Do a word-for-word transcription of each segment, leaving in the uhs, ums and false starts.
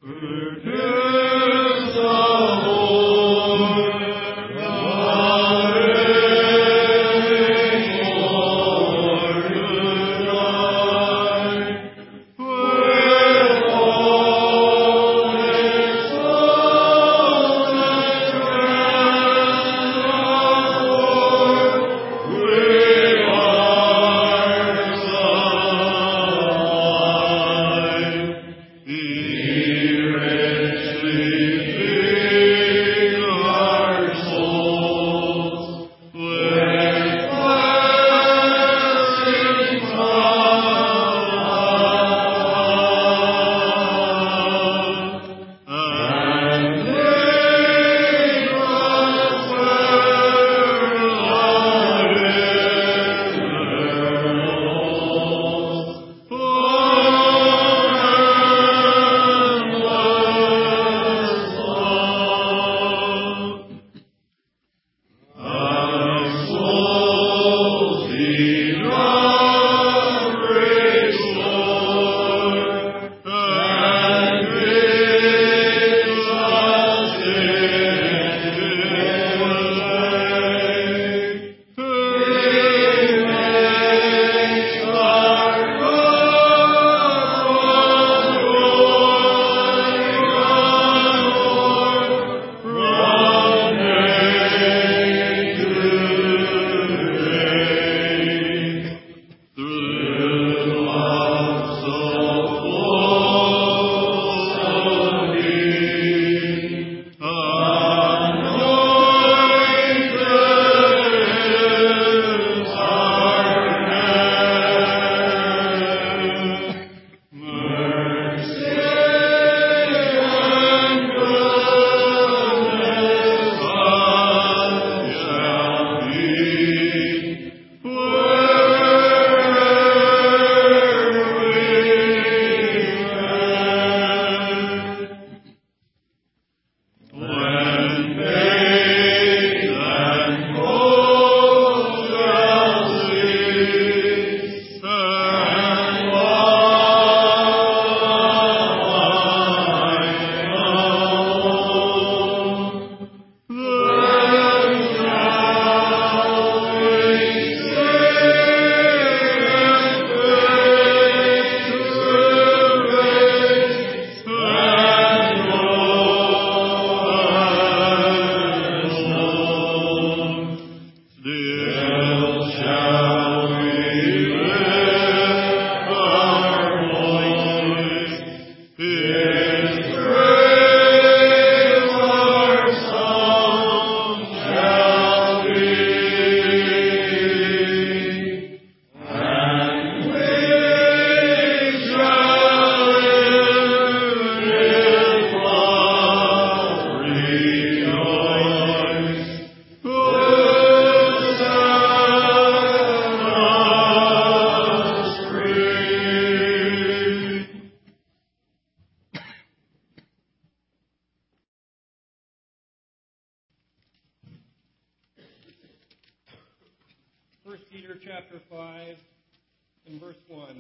First Peter chapter five and verse one.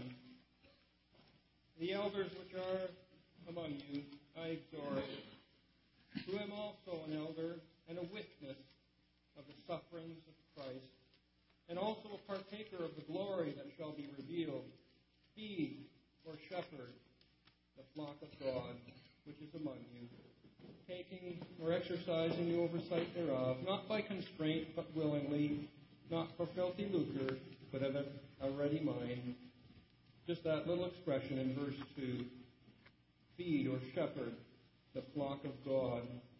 The elders which are among you, I exhort, who am also an elder and a witness of the sufferings of Christ, and also a partaker of the glory that shall be revealed. Feed or shepherd the flock of God, which is among you, taking or exercising the oversight thereof, not by constraint, but willingly, not for filthy lucre, but of a ready mind. Just that little expression in verse two, feed or shepherd the flock of God.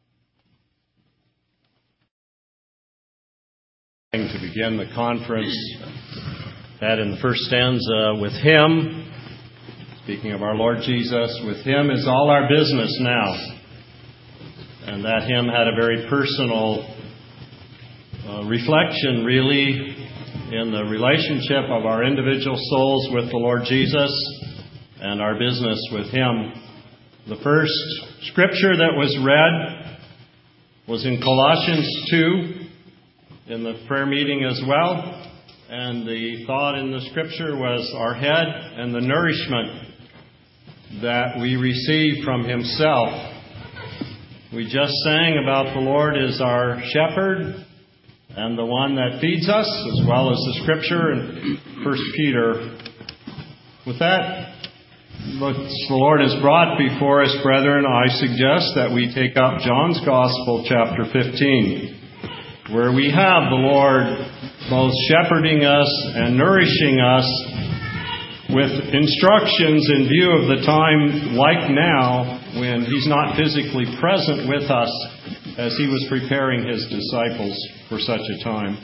To begin the conference, that in the first stanza, with Him, speaking of our Lord Jesus, with Him is all our business now. And that hymn had a very personal uh, reflection, really, in the relationship of our individual souls with the Lord Jesus and our business with Him. The first scripture that was read was in Colossians two, in the prayer meeting as well. And the thought in the scripture was our head and the nourishment that we receive from Himself. We just sang about the Lord as our shepherd and the one that feeds us, as well as the Scripture in First Peter. With that, what the Lord has brought before us, brethren, I suggest that we take up John's Gospel, chapter fifteen, where we have the Lord both shepherding us and nourishing us with instructions in view of the time like now when He's not physically present with us as He was preparing His disciples for such a time.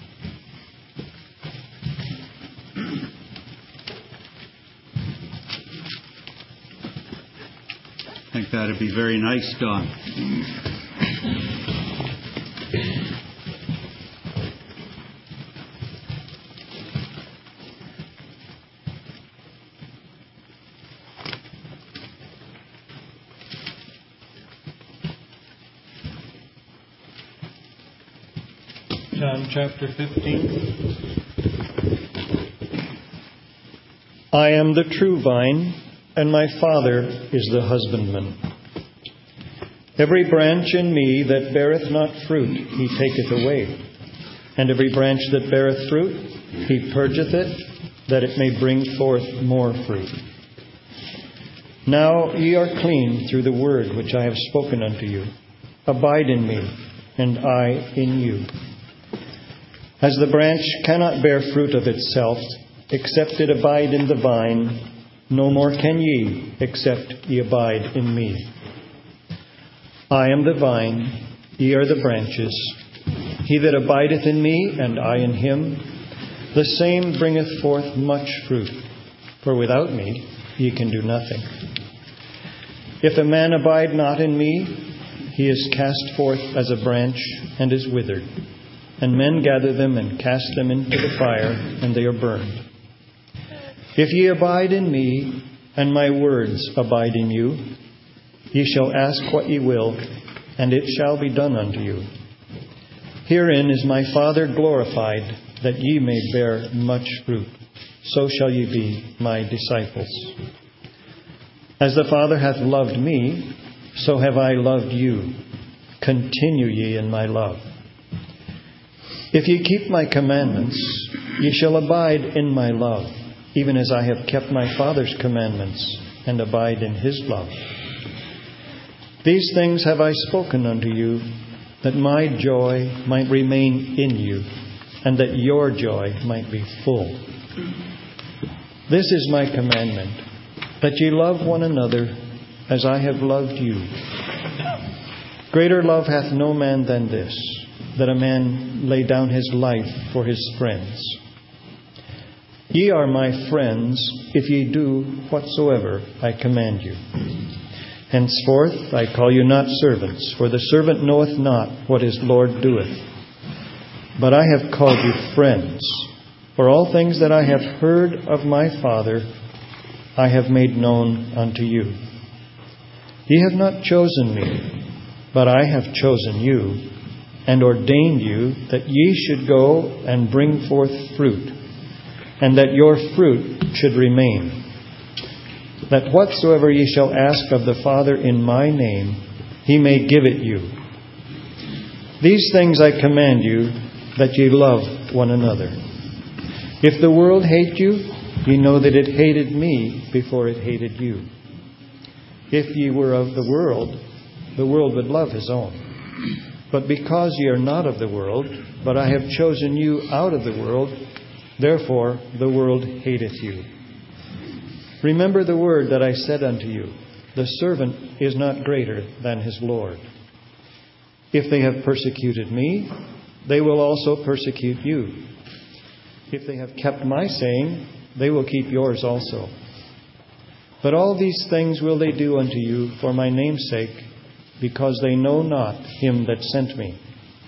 I think that would be very nice, Don. John chapter fifteen. I am the true vine, and my Father is the husbandman. Every branch in me that beareth not fruit, He taketh away. And every branch that beareth fruit, He purgeth it, that it may bring forth more fruit. Now ye are clean through the word which I have spoken unto you. Abide in me, and I in you. As the branch cannot bear fruit of itself, except it abide in the vine, no more can ye, except ye abide in me. I am the vine, ye are the branches. He that abideth in me, and I in him, the same bringeth forth much fruit. For without me ye can do nothing. If a man abide not in me, he is cast forth as a branch, and is withered. And men gather them and cast them into the fire, and they are burned. If ye abide in me, and my words abide in you, ye shall ask what ye will, and it shall be done unto you. Herein is my Father glorified, that ye may bear much fruit. So shall ye be my disciples. As the Father hath loved me, so have I loved you. Continue ye in my love. If ye keep my commandments, ye shall abide in my love, even as I have kept my Father's commandments, and abide in His love. These things have I spoken unto you, that my joy might remain in you, and that your joy might be full. This is my commandment, that ye love one another as I have loved you. Greater love hath no man than this, that a man lay down his life for his friends. Ye are my friends, if ye do whatsoever I command you. Henceforth I call you not servants, for the servant knoweth not what his Lord doeth. But I have called you friends, for all things that I have heard of my Father I have made known unto you. Ye have not chosen me, but I have chosen you, and ordained you that ye should go and bring forth fruit, and that your fruit should remain, that whatsoever ye shall ask of the Father in my name, He may give it you. These things I command you, that ye love one another. If the world hate you, ye know that it hated me before it hated you. If ye were of the world, the world would love his own. But because ye are not of the world, but I have chosen you out of the world, therefore the world hateth you. Remember the word that I said unto you, the servant is not greater than his Lord. If they have persecuted me, they will also persecute you. If they have kept my saying, they will keep yours also. But all these things will they do unto you for my name's sake, because they know not him that sent me.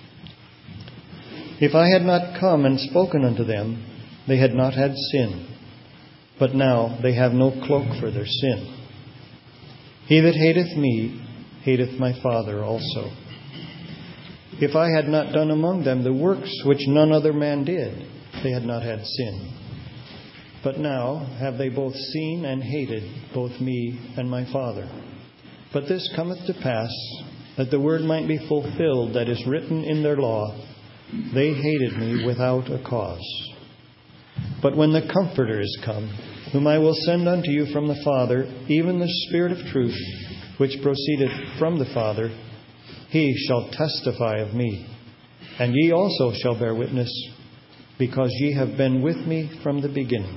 If I had not come and spoken unto them, they had not had sin. But now they have no cloak for their sin. He that hateth me, hateth my Father also. If I had not done among them the works which none other man did, they had not had sin. But now have they both seen and hated both me and my Father. But this cometh to pass, that the word might be fulfilled that is written in their law, they hated me without a cause. But when the Comforter is come, whom I will send unto you from the Father, even the Spirit of truth, which proceedeth from the Father, He shall testify of me. And ye also shall bear witness, because ye have been with me from the beginning.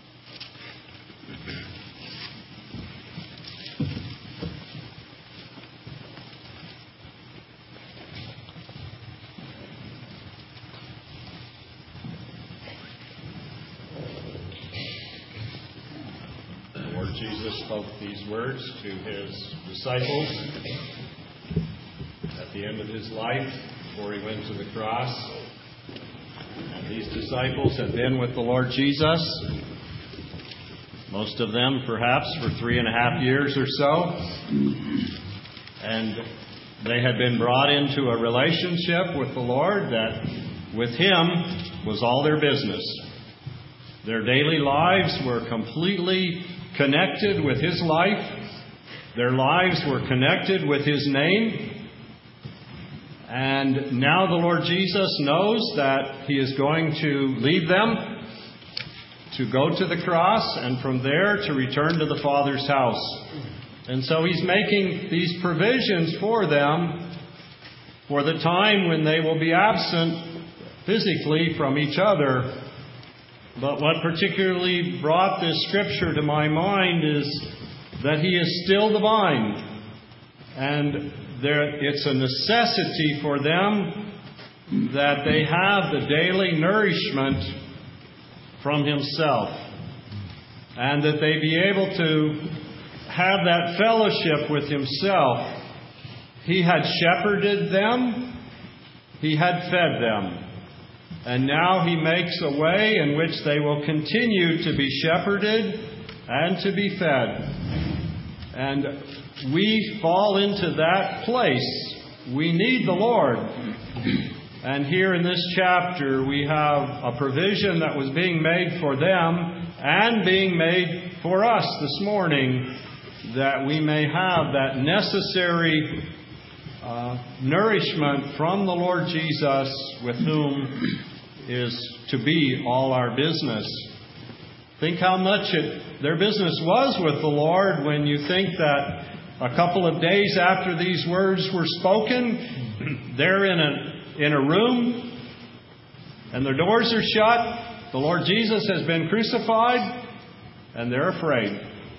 The Lord Jesus spoke these words to His disciples at the end of His life, before He went to the cross. And these disciples had been with the Lord Jesus, most of them perhaps for three and a half years or so. And they had been brought into a relationship with the Lord that with Him was all their business. Their daily lives were completely connected with His life. Their lives were connected with His name. And now the Lord Jesus knows that He is going to leave them to go to the cross and from there to return to the Father's house. And so He's making these provisions for them for the time when they will be absent physically from each other. But what particularly brought this scripture to my mind is that He is still the vine. And there, it's a necessity for them that they have the daily nourishment from Himself. And that they be able to have that fellowship with Himself. He had shepherded them. He had fed them. And now He makes a way in which they will continue to be shepherded and to be fed. And we fall into that place. We need the Lord. And here in this chapter, we have a provision that was being made for them and being made for us this morning, that we may have that necessary uh, nourishment from the Lord Jesus, with whom is to be all our business. Think how much it, their business was with the Lord when you think that a couple of days after these words were spoken, they're in a, in a room and their doors are shut. The Lord Jesus has been crucified and they're afraid.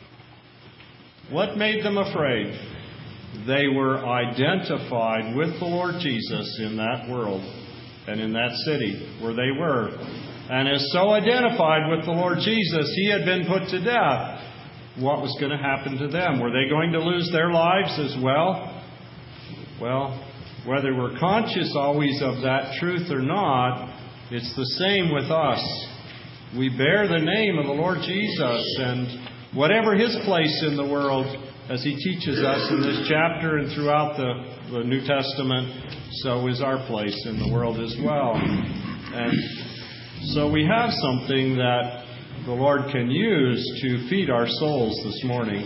What made them afraid? They were identified with the Lord Jesus in that world and in that city where they were. And as so identified with the Lord Jesus, He had been put to death. What was going to happen to them? Were they going to lose their lives as well? Well, whether we're conscious always of that truth or not, it's the same with us. We bear the name of the Lord Jesus, and whatever His place in the world, as He teaches us in this chapter and throughout the, the New Testament, so is our place in the world as well. And so we have something that the Lord can use to feed our souls this morning.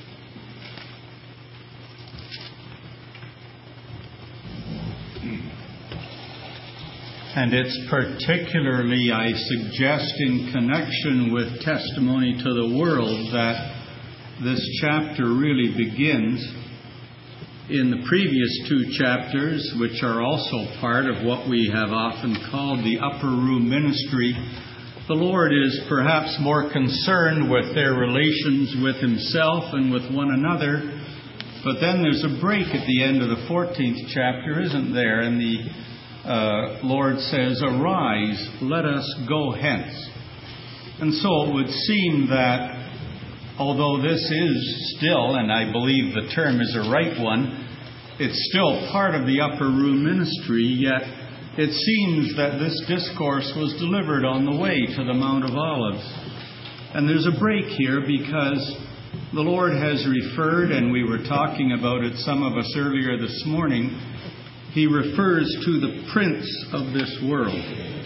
And it's particularly, I suggest, in connection with testimony to the world, that this chapter really begins. In the previous two chapters, which are also part of what we have often called the upper room ministry, the Lord is perhaps more concerned with their relations with Himself and with one another. But then there's a break at the end of the fourteenth chapter, isn't there? And the uh, Lord says, "Arise, let us go hence." And so it would seem that although this is still, and I believe the term is a right one, it's still part of the upper room ministry, yet it seems that this discourse was delivered on the way to the Mount of Olives. And there's a break here because the Lord has referred, and we were talking about it, some of us earlier this morning, He refers to the prince of this world.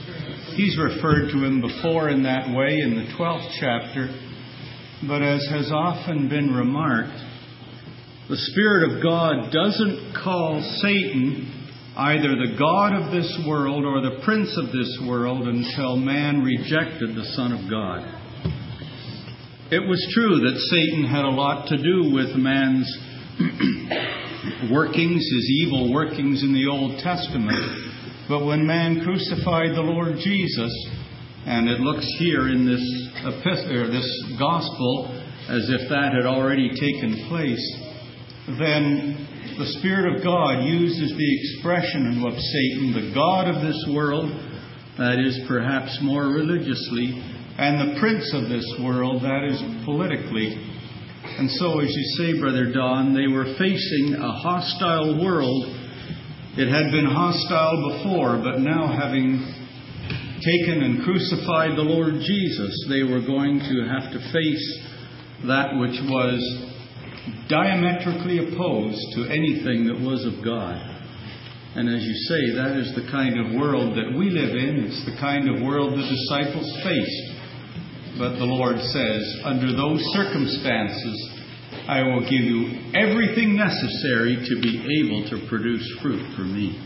he's referred to him before in that way in the twelfth chapter. But as has often been remarked, the Spirit of God doesn't call Satan either the God of this world or the prince of this world until man rejected the Son of God. It was true that Satan had a lot to do with man's workings, his evil workings in the Old Testament. But when man crucified the Lord Jesus, and it looks here in this epistle, or this gospel as if that had already taken place, then the Spirit of God uses the expression of Satan, the God of this world, that is perhaps more religiously, and the prince of this world, that is politically. And so, as you say, Brother Don, they were facing a hostile world. It had been hostile before, but now having taken and crucified the Lord Jesus, they were going to have to face that which was diametrically opposed to anything that was of God. And as you say, that is the kind of world that we live in. It's the kind of world the disciples faced. But the Lord says, under those circumstances, I will give you everything necessary to be able to produce fruit for me.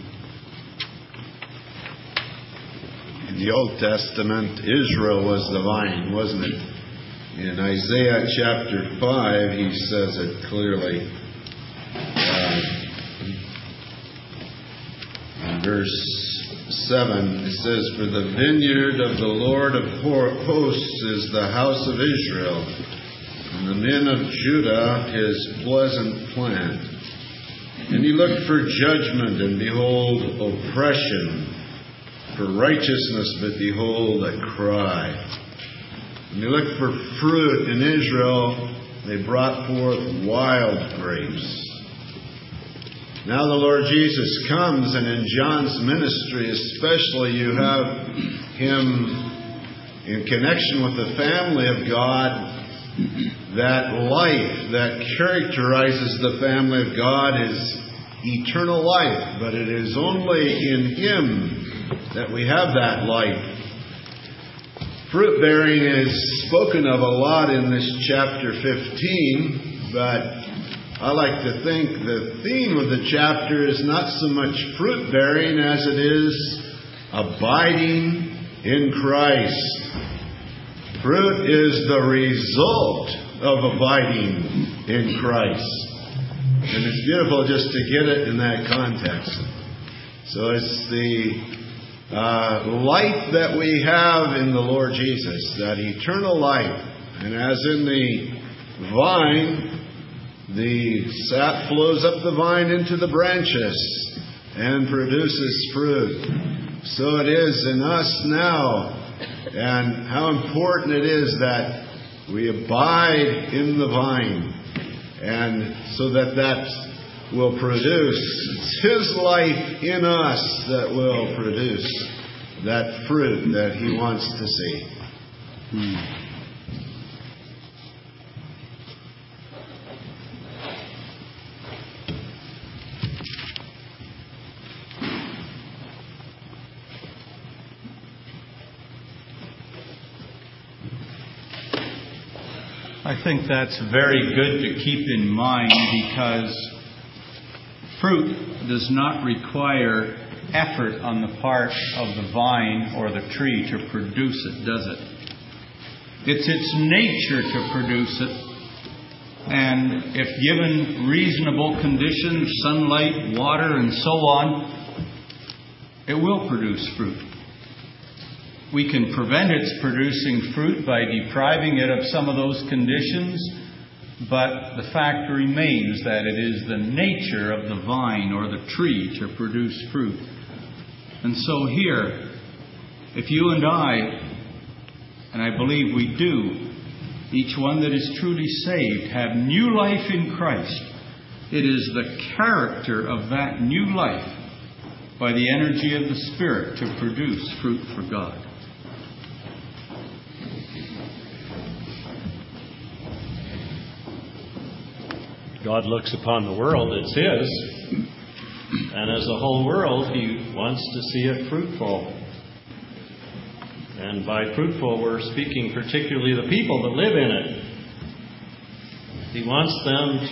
In the Old Testament, Israel was the vine, wasn't it? In Isaiah chapter five, he says it clearly. Uh, in verse seven, it says, "For the vineyard of the Lord of hosts is the house of Israel, and the men of Judah his pleasant plant. And he looked for judgment, and behold, oppression, for righteousness, but behold, a cry." When you look for fruit in Israel, they brought forth wild grapes. Now the Lord Jesus comes, and in John's ministry especially, you have him in connection with the family of God. That life that characterizes the family of God is eternal life, but it is only in Him that we have that life. Fruit bearing is spoken of a lot in this chapter fifteen, but I like to think the theme of the chapter is not so much fruit bearing as it is abiding in Christ. Fruit is the result of abiding in Christ. And it's beautiful just to get it in that context. So it's the Uh, life that we have in the Lord Jesus, that eternal life. And as in the vine, the sap flows up the vine into the branches and produces fruit. So it is in us now. And how important it is that we abide in the vine, and so that that will produce. It's His life in us that will produce that fruit that He wants to see. Hmm. I think that's very good to keep in mind, because fruit does not require effort on the part of the vine or the tree to produce it, does it? It's its nature to produce it. And if given reasonable conditions, sunlight, water, and so on, it will produce fruit. We can prevent its producing fruit by depriving it of some of those conditions, but the fact remains that it is the nature of the vine or the tree to produce fruit. And so here, if you and I, and I believe we do, each one that is truly saved, have new life in Christ, it is the character of that new life, by the energy of the Spirit, to produce fruit for God. God looks upon the world, it's His, and as a whole world, He wants to see it fruitful. And by fruitful, we're speaking particularly the people that live in it. He wants them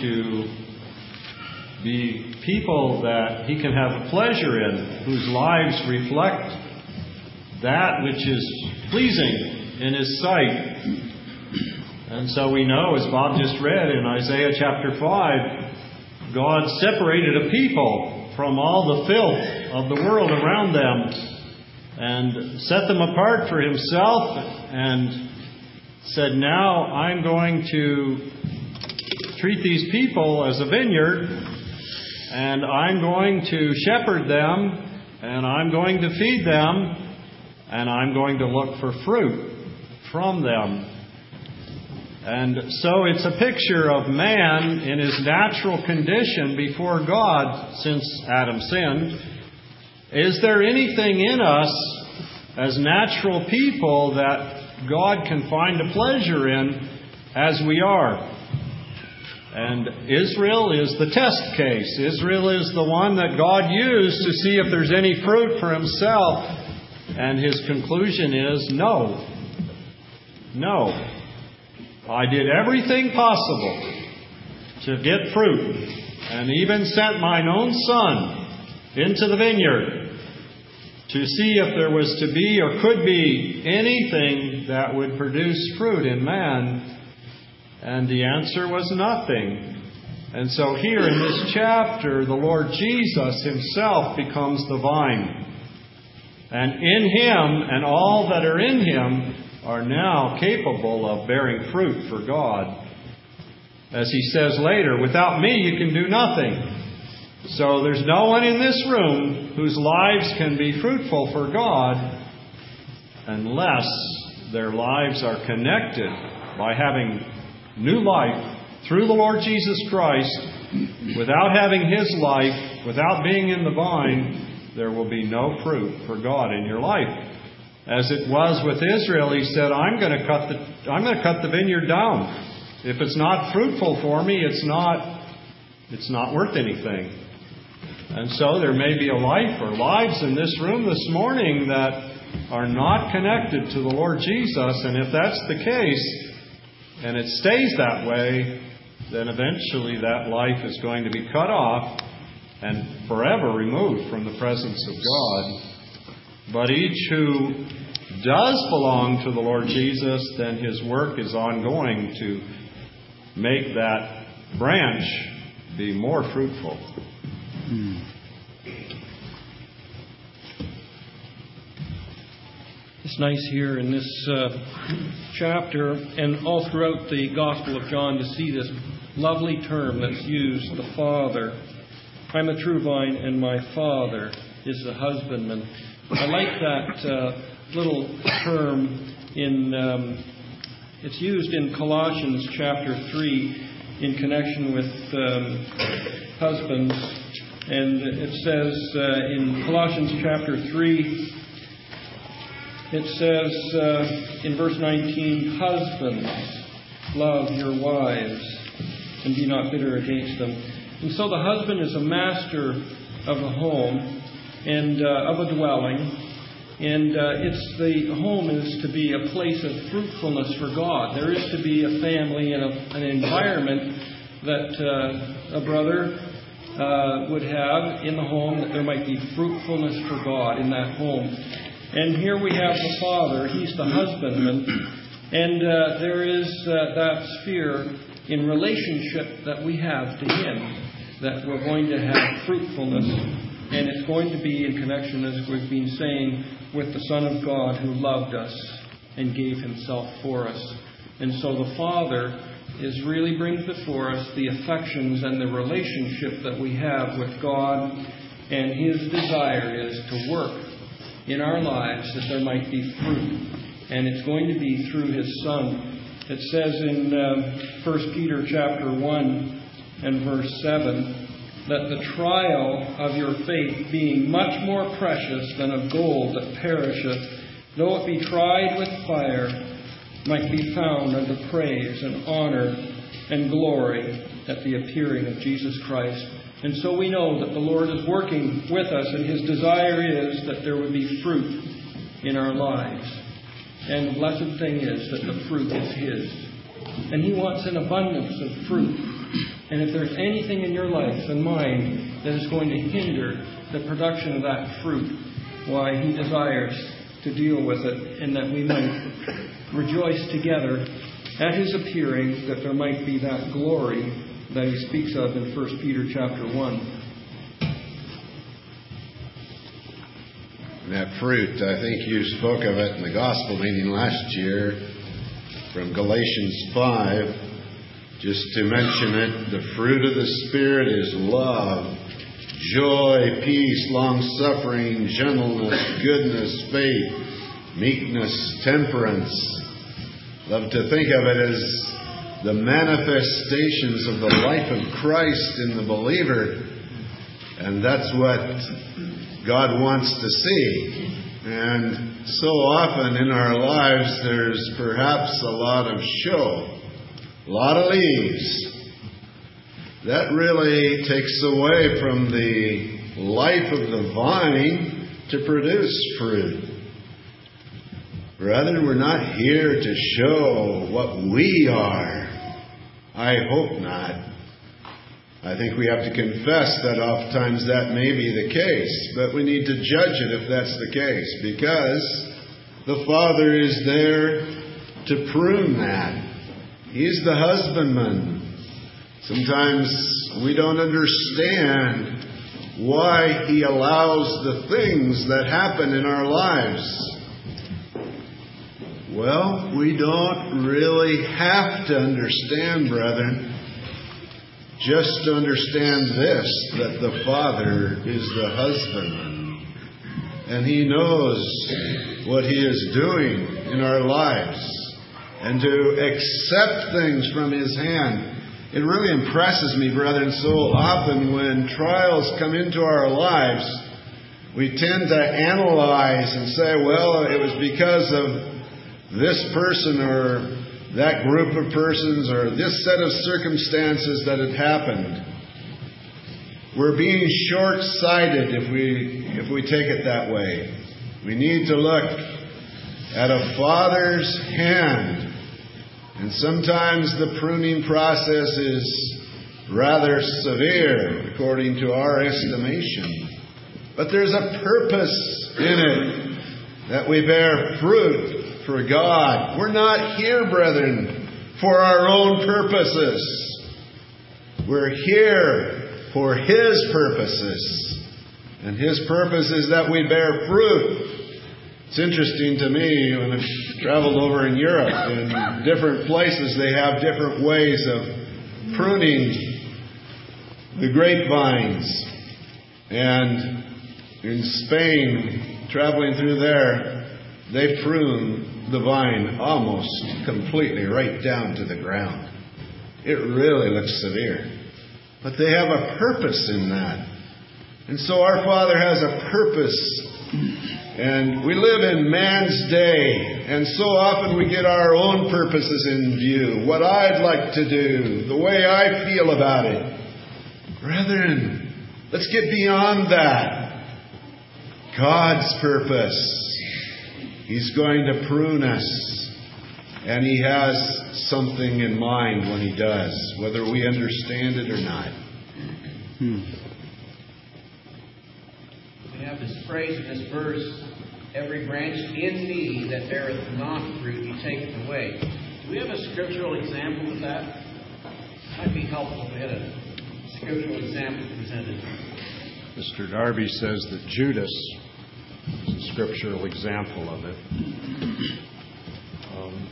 to be people that He can have pleasure in, whose lives reflect that which is pleasing in His sight. And so we know, as Bob just read in Isaiah chapter five, God separated a people from all the filth of the world around them and set them apart for Himself and said, now I'm going to treat these people as a vineyard, and I'm going to shepherd them, and I'm going to feed them, and I'm going to look for fruit from them. And so it's a picture of man in his natural condition before God since Adam sinned. Is there anything in us as natural people that God can find a pleasure in as we are? And Israel is the test case. Israel is the one that God used to see if there's any fruit for Himself. And His conclusion is no. No. I did everything possible to get fruit, and even sent mine own son into the vineyard to see if there was to be or could be anything that would produce fruit in man. And the answer was nothing. And so here in this chapter, the Lord Jesus Himself becomes the vine. And in Him and all that are in Him are now capable of bearing fruit for God. As He says later, without me you can do nothing. So there's no one in this room whose lives can be fruitful for God unless their lives are connected by having new life through the Lord Jesus Christ. Without having His life, without being in the vine, there will be no fruit for God in your life. As it was with Israel, He said, I'm going to cut the I'm going to cut the vineyard down. If it's not fruitful for me, it's not it's not worth anything. And so there may be a life or lives in this room this morning that are not connected to the Lord Jesus. And if that's the case, and it stays that way, then eventually that life is going to be cut off and forever removed from the presence of God. But each who does belong to the Lord Jesus, then His work is ongoing to make that branch be more fruitful. Hmm. It's nice here in this uh, chapter and all throughout the Gospel of John to see this lovely term that's used, the Father. I'm the true vine and my Father is the husbandman. I like that uh, little term in, um, it's used in Colossians chapter three in connection with um, husbands. And it says uh, in Colossians chapter three, it says uh, in verse nineteen, husbands, love your wives and be not bitter against them. And so the husband is a master of a home and uh, of a dwelling, and uh, it's the home is to be a place of fruitfulness for God. There is to be a family and a, an environment that uh, a brother uh, would have in the home, that there might be fruitfulness for God in that home. And here we have the Father. He's the husbandman, and uh, there is uh, that sphere in relationship that we have to Him, that we're going to have fruitfulness. And it's going to be in connection, as we've been saying, with the Son of God who loved us and gave Himself for us. And so the Father is really brings before us the affections and the relationship that we have with God. And His desire is to work in our lives that there might be fruit. And it's going to be through His Son. It says in um, First Peter chapter one and verse seven, that the trial of your faith, being much more precious than of gold that perisheth, though it be tried with fire, might be found unto praise and honor and glory at the appearing of Jesus Christ. And so we know that the Lord is working with us, and His desire is that there would be fruit in our lives. And the blessed thing is that the fruit is His. And He wants an abundance of fruit. And if there's anything in your life and mine that is going to hinder the production of that fruit, why, He desires to deal with it, and that we might rejoice together at His appearing, that there might be that glory that He speaks of in First Peter chapter one. That fruit, I think you spoke of it in the gospel meeting last year from Galatians five. Just to mention it, the fruit of the Spirit is love, joy, peace, long-suffering, gentleness, goodness, faith, meekness, temperance. Love to think of it as the manifestations of the life of Christ in the believer. And that's what God wants to see. And so often in our lives there's perhaps a lot of show, a lot of leaves. That really takes away from the life of the vine to produce fruit. Rather, we're not here to show what we are. I hope not. I think we have to confess that oftentimes that may be the case, but we need to judge it if that's the case, because the Father is there to prune that. He's the husbandman. Sometimes we don't understand why He allows the things that happen in our lives. Well, we don't really have to understand, brethren. Just to understand this, that the Father is the husbandman. And He knows what He is doing in our lives. And to accept things from His hand. It really impresses me, brethren, so often when trials come into our lives, we tend to analyze and say, well, it was because of this person or that group of persons or this set of circumstances that had happened. We're being short-sighted if we if we take it that way. We need to look at a Father's hand. And sometimes the pruning process is rather severe according to our estimation. But there's a purpose in it, that we bear fruit for God. We're not here, brethren, for our own purposes. We're here for His purposes. And His purpose is that we bear fruit. It's interesting to me when I've traveled over in Europe. In different places they have different ways of pruning the grapevines. And in Spain, traveling through there, they prune the vine almost completely right down to the ground. It really looks severe. But they have a purpose in that. And so our Father has a purpose. And we live in man's day. And so often we get our own purposes in view. What I'd like to do. The way I feel about it. Brethren, let's get beyond that. God's purpose. He's going to prune us. And He has something in mind when He does, whether we understand it or not. Hmm. We have this phrase in this verse, every branch in me that beareth not fruit, He taketh away. Do we have a scriptural example of that? It might be helpful if we had a scriptural example presented. Mister Darby says that Judas is a scriptural example of it. Um,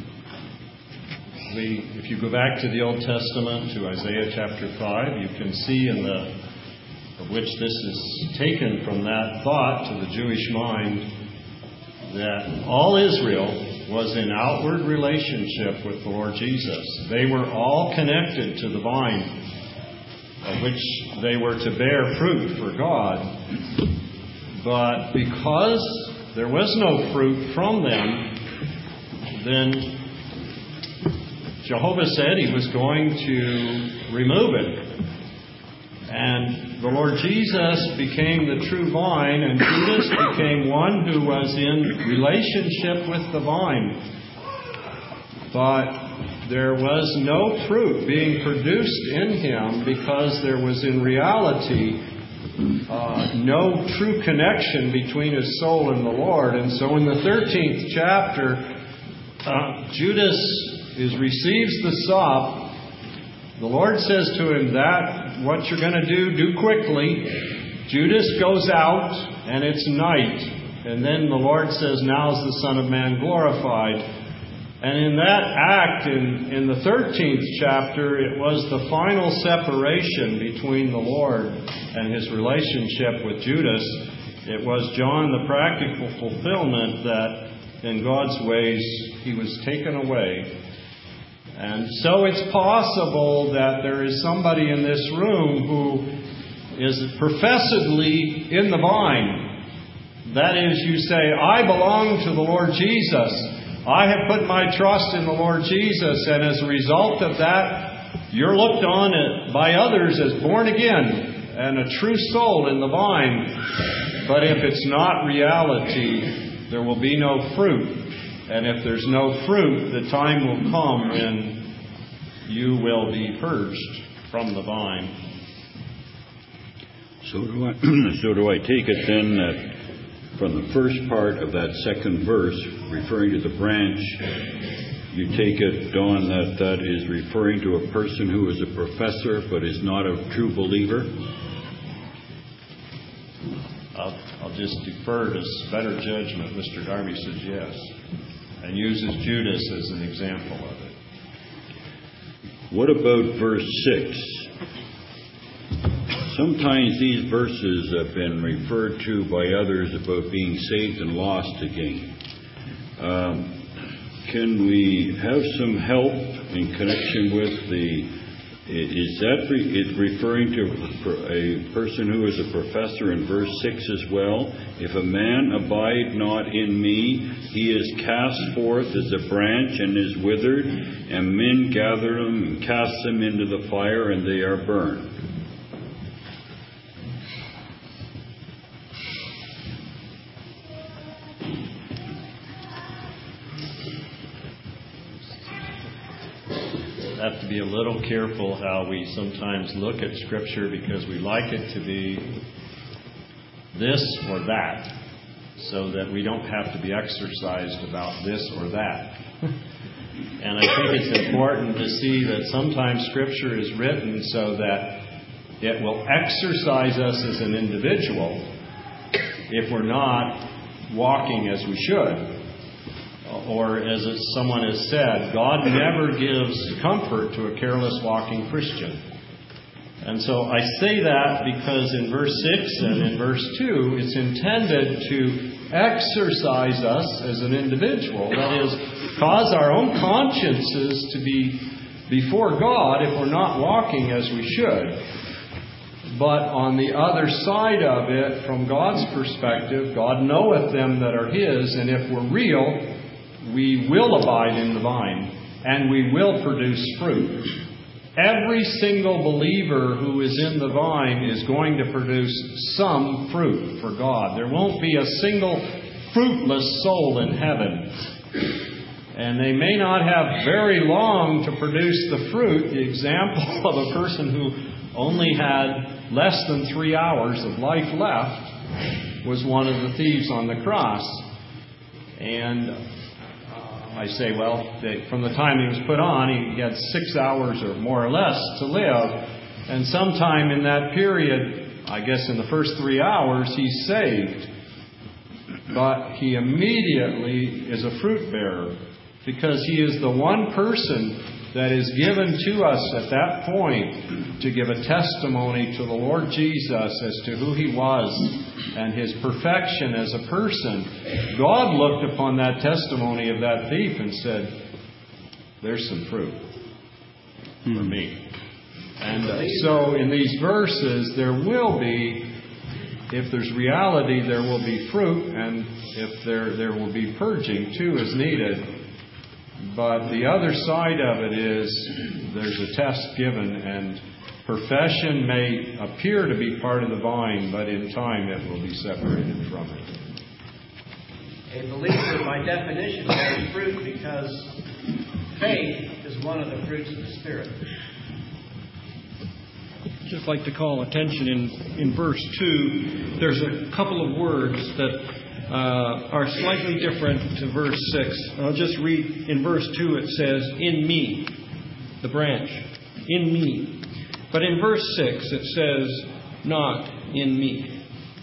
we, if you go back to the Old Testament, to Isaiah chapter five, you can see in the of which this is taken from that thought to the Jewish mind, that all Israel was in outward relationship with the Lord Jesus. They were all connected to the vine, of which they were to bear fruit for God. But because there was no fruit from them, then Jehovah said He was going to remove it. And the Lord Jesus became the true vine, and Judas became one who was in relationship with the vine. But there was no fruit being produced in him because there was in reality uh, no true connection between his soul and the Lord. And so in the thirteenth chapter, uh, Judas is receives the sop. The Lord says to him that what you're going to do, do quickly. Judas goes out, and it's night. And then the Lord says, now is the Son of Man glorified. And in that act, in, in the thirteenth chapter, it was the final separation between the Lord and his relationship with Judas. It was John, the practical fulfillment that in God's ways he was taken away. And so it's possible that there is somebody in this room who is professedly in the vine. That is, you say, I belong to the Lord Jesus. I have put my trust in the Lord Jesus. And as a result of that, you're looked on by others as born again and a true soul in the vine. But if it's not reality, there will be no fruit. And if there's no fruit, the time will come when you will be purged from the vine. So do I, so do I take it then that from the first part of that second verse, referring to the branch, you take it, Don, that that is referring to a person who is a professor but is not a true believer? I'll, I'll just defer to better judgment. Mister Darby says yes, and uses Judas as an example of it. What about verse six? Sometimes these verses have been referred to by others about being saved and lost again. Um, can we have some help in connection with the... Is that re- is referring to a person who is a professor in verse six as well? If a man abide not in me, he is cast forth as a branch and is withered, and men gather them and cast them into the fire, and they are burned. Have to be a little careful how we sometimes look at Scripture because we like it to be this or that, so that we don't have to be exercised about this or that. And I think it's important to see that sometimes Scripture is written so that it will exercise us as an individual if we're not walking as we should. Or as someone has said, God never gives comfort to a careless walking Christian. And so I say that because in verse six and in verse two, it's intended to exercise us as an individual. That is, cause our own consciences to be before God if we're not walking as we should. But on the other side of it, from God's perspective, God knoweth them that are His, and if we're real, we will abide in the vine, and we will produce fruit. Every single believer who is in the vine is going to produce some fruit for God. There won't be a single fruitless soul in heaven. And they may not have very long to produce the fruit. The example of a person who only had less than three hours of life left was one of the thieves on the cross. And I say, well, from the time he was put on, he had six hours or more or less to live. And sometime in that period, I guess in the first three hours, he's saved. But he immediately is a fruit bearer because he is the one person that is given to us at that point to give a testimony to the Lord Jesus as to who He was and His perfection as a person. God looked upon that testimony of that thief and said, there's some fruit for me. And uh, so in these verses, there will be, if there's reality, there will be fruit, and if there there will be purging too as needed. But the other side of it is there's a test given, and profession may appear to be part of the vine, but in time it will be separated from it. A believer, by definition, bears fruit because faith is one of the fruits of the Spirit. I'd just like to call attention in, in verse two, there's a couple of words that uh, are slightly different to verse six. I'll just read in verse two, it says, in me, the branch, in me. But in verse six, it says, not in me.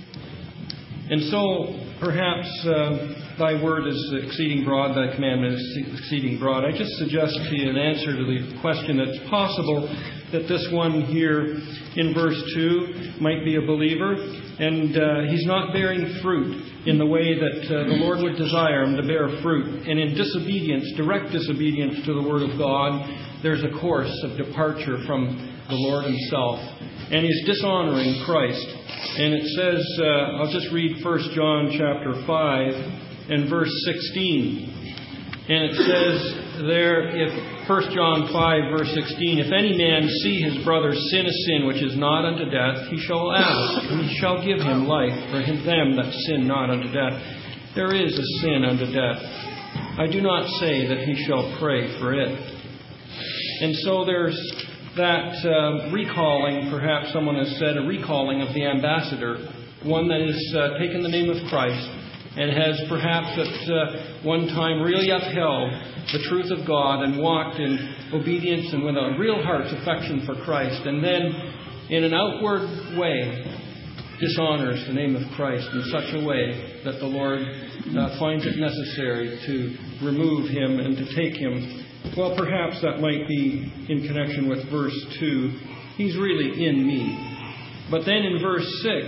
And so, perhaps uh, thy word is exceeding broad, thy commandment is exceeding broad. I just suggest to you an answer to the question that's possible that this one here in verse two might be a believer, and uh, he's not bearing fruit in the way that uh, the Lord would desire him to bear fruit. And in disobedience, direct disobedience to the Word of God, there's a course of departure from the Lord Himself. And he's dishonoring Christ. And it says, uh, I'll just read First John chapter five and verse sixteen. And it says there, if First John five verse sixteen, if any man see his brother sin a sin which is not unto death, he shall ask, and he shall give him life for him, them that sin not unto death. There is a sin unto death. I do not say that he shall pray for it. And so there's that uh, recalling, perhaps someone has said, a recalling of the ambassador, one that has uh, taken the name of Christ and has perhaps at uh, one time really upheld the truth of God and walked in obedience and with a real heart's affection for Christ, and then in an outward way dishonors the name of Christ in such a way that the Lord uh, finds it necessary to remove him and to take him. Well, perhaps that might be in connection with verse two. He's really in me. But then in verse six,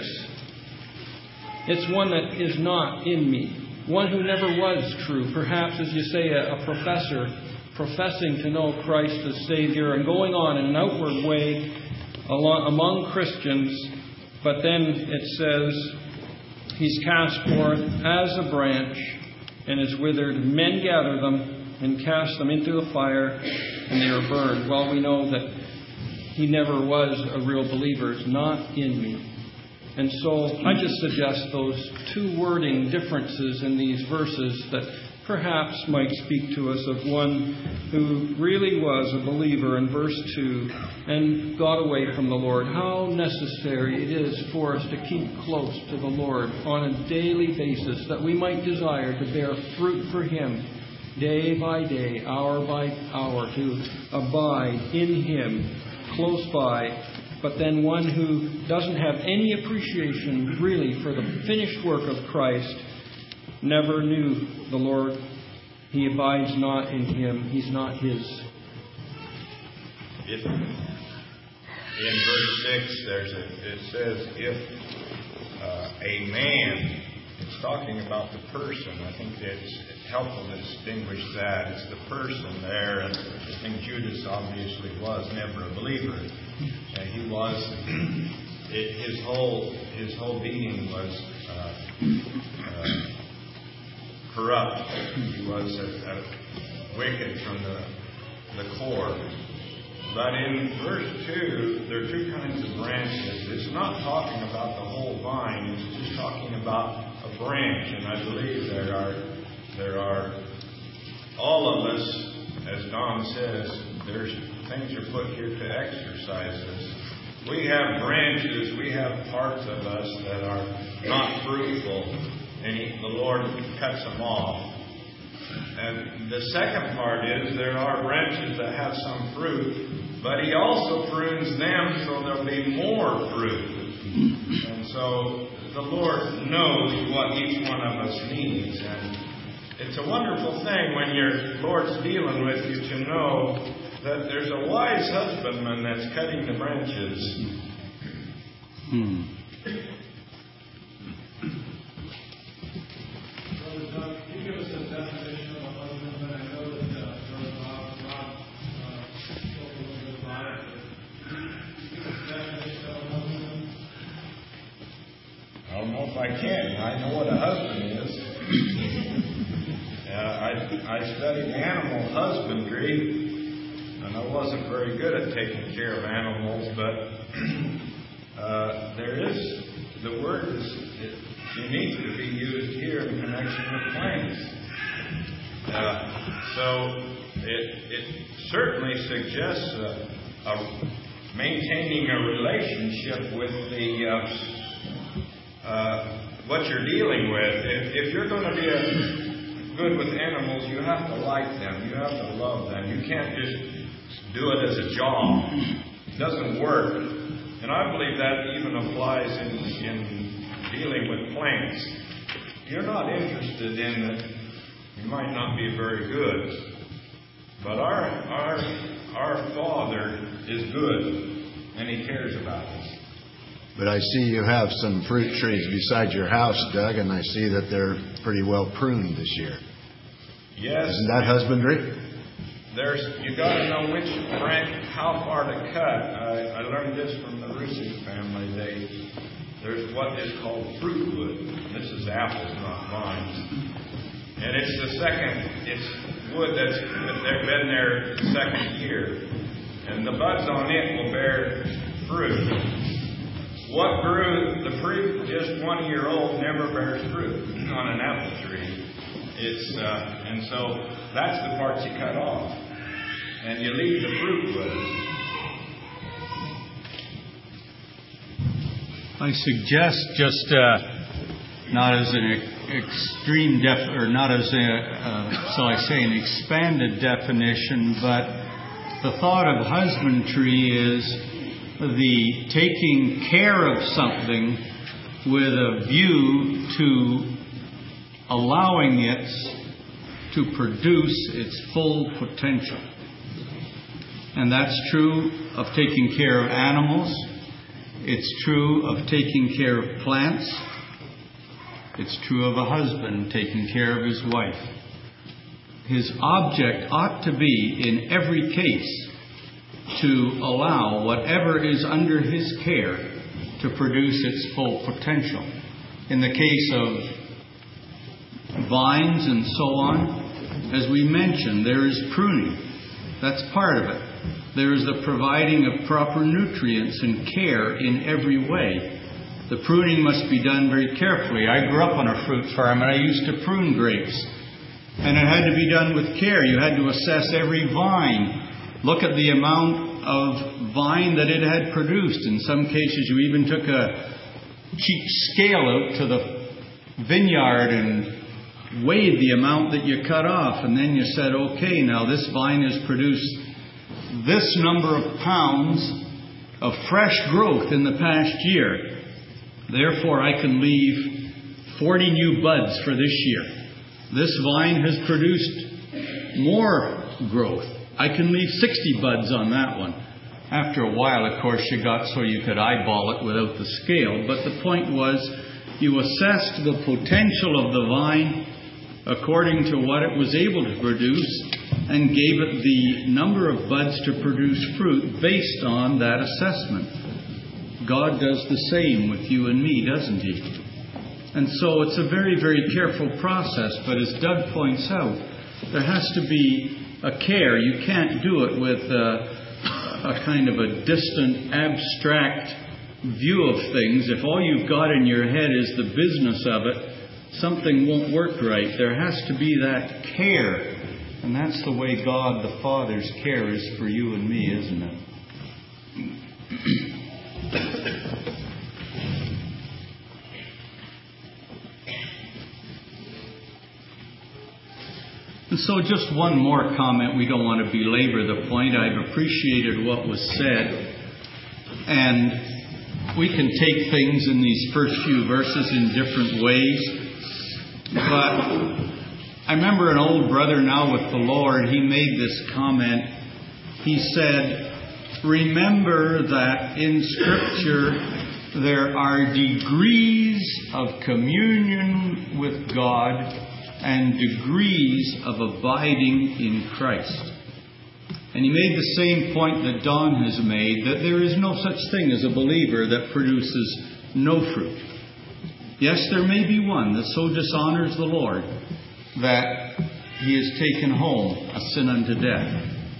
it's one that is not in me. One who never was true. Perhaps, as you say, a, a professor professing to know Christ as Savior and going on in an outward way along, among Christians. But then it says, he's cast forth as a branch and is withered. Men gather them and cast them into the fire, and they are burned. Well, we know that he never was a real believer. It's not in me. And so I just suggest those two wording differences in these verses that perhaps might speak to us of one who really was a believer in verse two and got away from the Lord. How necessary it is for us to keep close to the Lord on a daily basis, that we might desire to bear fruit for Him day by day, hour by hour, to abide in Him, close by, but then one who doesn't have any appreciation really for the finished work of Christ, never knew the Lord. He abides not in Him. He's not His. If, in verse six, there's a, it says, if uh, a man, it's talking about the person. I think it's helpful to distinguish that. It's the person there. And I think Judas obviously was never a believer. Uh, he was, it, his whole his whole being was uh, uh, corrupt. He was a, a wicked from the, the core. But in verse two, there are two kinds of branches. It's not talking about the whole vine. It's just talking about a branch. And I believe there are There are, all of us, as Don says, there's things are put here to exercise us. We have branches, we have parts of us that are not fruitful, and he, the Lord cuts them off. And the second part is there are branches that have some fruit, but He also prunes them so there'll be more fruit. And so the Lord knows what each one of us needs. And it's a wonderful thing when your Lord's dealing with you to know that there's a wise husbandman that's cutting the branches. Hmm. Brother Doug, can you give us a definition of a husbandman? I know that uh, Brother Rob, Rob uh, spoke a little bit about it, but can you give us a definition of a husbandman? I don't know if I can. I know what a husband is. Uh, I, I studied animal husbandry. Uh, and I wasn't very good at taking care of animals, but uh, there is, the word is it, unique to be used here in connection with plants. Uh, so it, it certainly suggests a, a maintaining a relationship with the uh, uh, what you're dealing with. If, if you're going to be a good with animals, you have to like them. You have to love them. You can't just do it as a job. It doesn't work. And I believe that even applies in, in dealing with plants. You're not interested in it. You might not be very good. But our our our Father is good, and He cares about us. But I see you have some fruit trees beside your house, Doug, and I see that they're pretty well pruned this year. Yes. Isn't that husbandry? There's you got to know which branch, how far to cut. I, I learned this from the Rusick family. They there's what is called fruit wood. This is apples, not vines, and it's the second. It's wood that's they've been there the second year, and the buds on it will bear fruit. What grew the fruit just one year old never bears fruit on an apple tree. It's uh, and so that's the parts you cut off, and you leave the fruit wood. I suggest just uh, not as an extreme def or not as a uh, shall I say an expanded definition, but the thought of husbandry is the taking care of something with a view to allowing it to produce its full potential. And that's true of taking care of animals. It's true of taking care of plants. It's true of a husband taking care of his wife. His object ought to be, in every case, to allow whatever is under his care to produce its full potential. In the case of vines and so on, as we mentioned, there is pruning. That's part of it. There is the providing of proper nutrients and care in every way. The pruning must be done very carefully. I grew up on a fruit farm and I used to prune grapes. And it had to be done with care. You had to assess every vine. Look at the amount of vine that it had produced. In some cases, you even took a cheap scale out to the vineyard and weighed the amount that you cut off. And then you said, okay, now this vine has produced this number of pounds of fresh growth in the past year. Therefore, I can leave forty new buds for this year. This vine has produced more growth. I can leave sixty buds on that one. After a while, of course, you got so you could eyeball it without the scale. But the point was, you assessed the potential of the vine according to what it was able to produce and gave it the number of buds to produce fruit based on that assessment. God does the same with you and me, doesn't He? And so it's a very, very careful process. But as Doug points out, there has to be a care. You can't do it with a, a kind of a distant, abstract view of things. If all you've got in your head is the business of it, something won't work right. There has to be that care. And that's the way God the Father's care is for you and me, isn't it? And so just one more comment. We don't want to belabor the point. I've appreciated what was said. And we can take things in these first few verses in different ways. But I remember an old brother now with the Lord, he made this comment. He said, remember that in Scripture there are degrees of communion with God and degrees of abiding in Christ. And he made the same point that Don has made, that there is no such thing as a believer that produces no fruit. Yes, there may be one that so dishonors the Lord that he is taken home a sin unto death.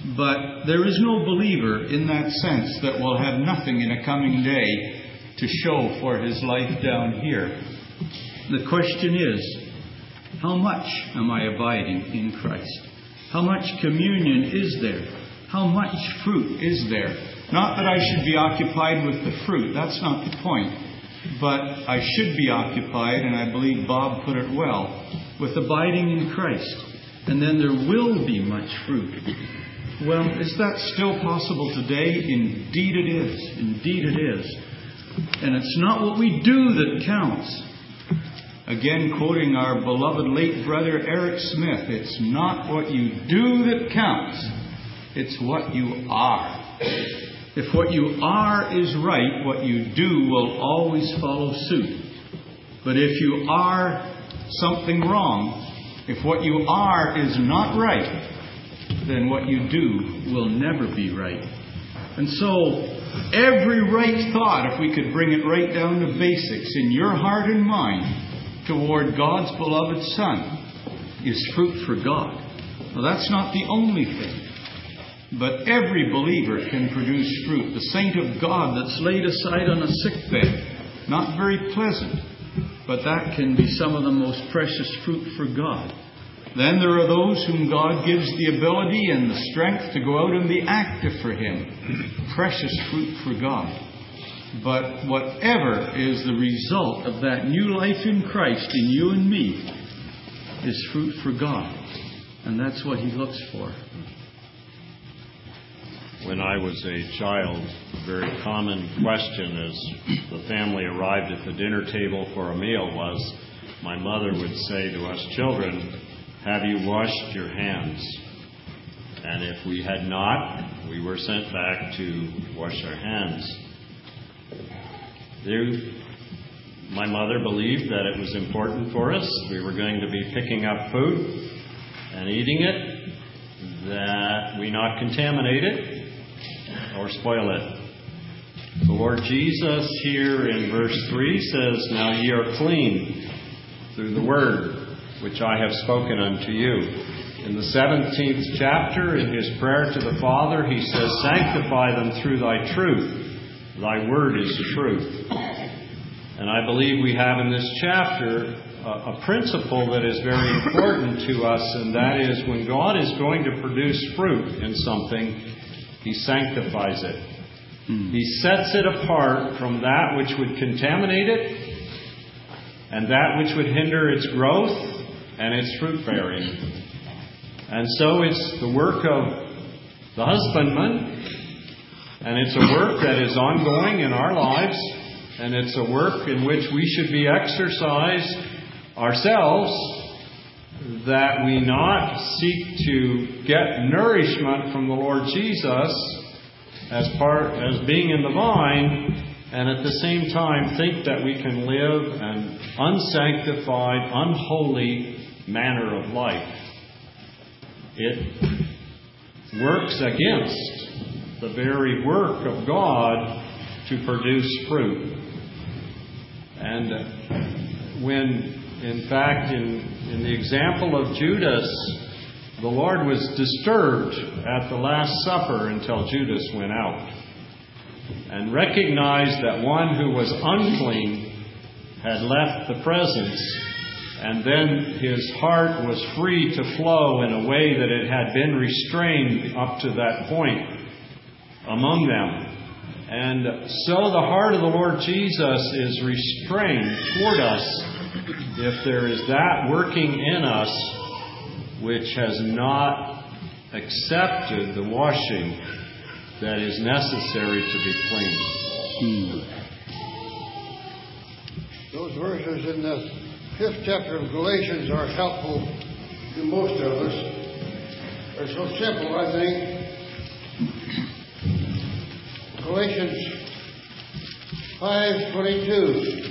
But there is no believer in that sense that will have nothing in a coming day to show for his life down here. The question is, how much am I abiding in Christ? How much communion is there? How much fruit is there? Not that I should be occupied with the fruit. That's not the point. But I should be occupied, and I believe Bob put it well, with abiding in Christ. And then there will be much fruit. Well, is that still possible today? Indeed it is. Indeed it is. And it's not what we do that counts. Again, quoting our beloved late brother Eric Smith, it's not what you do that counts. It's what you are. If what you are is right, what you do will always follow suit. But if you are something wrong, if what you are is not right, then what you do will never be right. And so, every right thought, if we could bring it right down to basics, in your heart and mind, toward God's beloved Son, is fruit for God. Well, that's not the only thing. But every believer can produce fruit. The saint of God that's laid aside on a sick bed, not very pleasant, but that can be some of the most precious fruit for God. Then there are those whom God gives the ability and the strength to go out and be active for Him. Precious fruit for God. But whatever is the result of that new life in Christ in you and me is fruit for God. And that's what He looks for. When I was a child, a very common question as the family arrived at the dinner table for a meal was, my mother would say to us children, "Have you washed your hands?" And if we had not, we were sent back to wash our hands. There, my mother believed that it was important for us. We were going to be picking up food and eating it, that we not contaminate it or spoil it. The Lord Jesus here in verse three says, "Now ye are clean through the word which I have spoken unto you." In the seventeenth chapter, in His prayer to the Father, He says, "Sanctify them through Thy truth. Thy word is truth." And I believe we have in this chapter a, a principle that is very important to us, and that is when God is going to produce fruit in something, He sanctifies it. Hmm. He sets it apart from that which would contaminate it and that which would hinder its growth and its fruit bearing. And so it's the work of the husbandman, and it's a work that is ongoing in our lives, and it's a work in which we should be exercised ourselves, that we not seek to get nourishment from the Lord Jesus as part as being in the vine, and at the same time think that we can live an unsanctified, unholy manner of life. It works against the very work of God to produce fruit. And when, in fact, in, in the example of Judas, the Lord was disturbed at the Last Supper until Judas went out and recognized that one who was unclean had left the presence, and then his heart was free to flow in a way that it had been restrained up to that point among them. And so the heart of the Lord Jesus is restrained toward us if there is that working in us which has not accepted the washing that is necessary to be clean. Those verses in the fifth chapter of Galatians are helpful to most of us. They're so simple, I think. Galatians five twenty-two.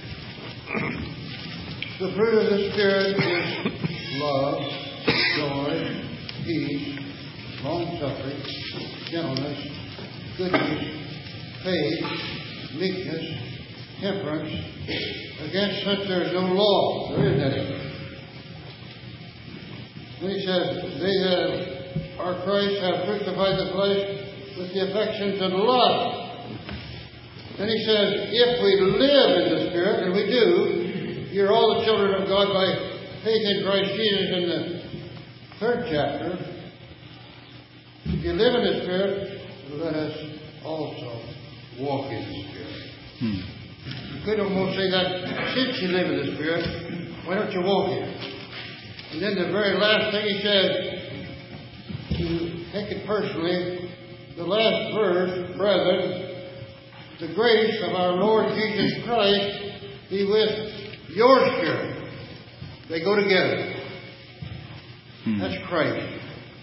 The fruit of the Spirit is love, joy, peace, long-suffering, gentleness, goodness, faith, meekness, temperance. Against such there is no law. There isn't any. He says, they have our Christ have crucified the flesh with the affections and lust. Then he says, if we live in the Spirit, and we do, you're all the children of God by faith in Christ Jesus in the third chapter. If you live in the Spirit, let us also walk in the Spirit. Hmm. You could almost say that since you live in the Spirit, why don't you walk in it? And then the very last thing he says, to take it personally, the last verse, brethren, the grace of our Lord Jesus Christ be with your spirit. They go together. Hmm. That's Christ.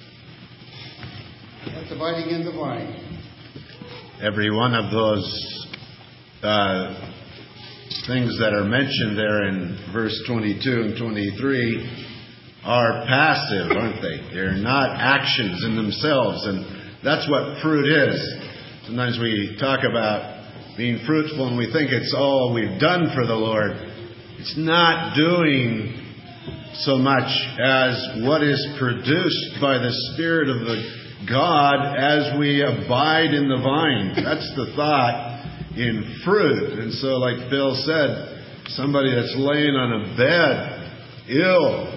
That's abiding in the vine. Every one of those uh, things that are mentioned there in verse twenty-two and twenty-three are passive, aren't they? They're not actions in themselves, and that's what fruit is. Sometimes we talk about being fruitful and we think it's all we've done for the Lord. It's not doing so much as what is produced by the Spirit of the God as we abide in the vine. That's the thought in fruit. And so, like Bill said, somebody that's laying on a bed, ill,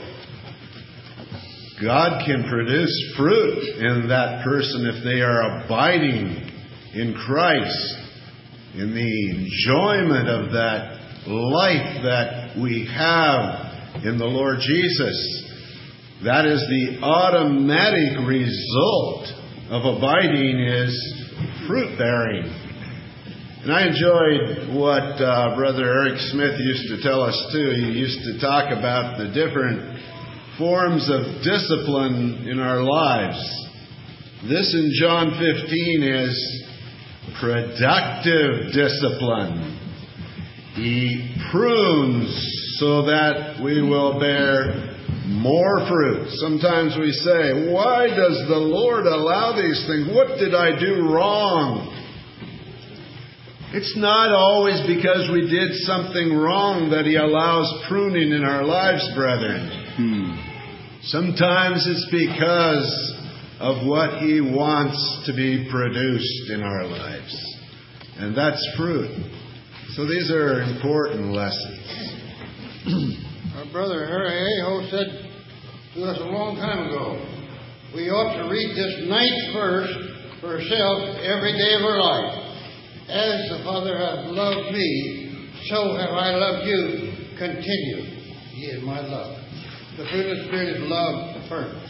God can produce fruit in that person if they are abiding in Christ, in the enjoyment of that life that we have in the Lord Jesus. That is the automatic result of abiding is fruit bearing. And I enjoyed what uh, Brother Eric Smith used to tell us too. He used to talk about the different forms of discipline in our lives. This in John fifteen is productive discipline. He prunes so that we will bear more fruit. Sometimes we say, why does the Lord allow these things? What did I do wrong? It's not always because we did something wrong that He allows pruning in our lives, brethren. Hmm. Sometimes it's because of what He wants to be produced in our lives. And that's fruit. So these are important lessons. Our brother Harry Aho said to us a long time ago, we ought to read this ninth verse for ourselves every day of our life. As the Father hath loved me, so have I loved you. Continue ye in my love. The fruit of the Spirit is love first.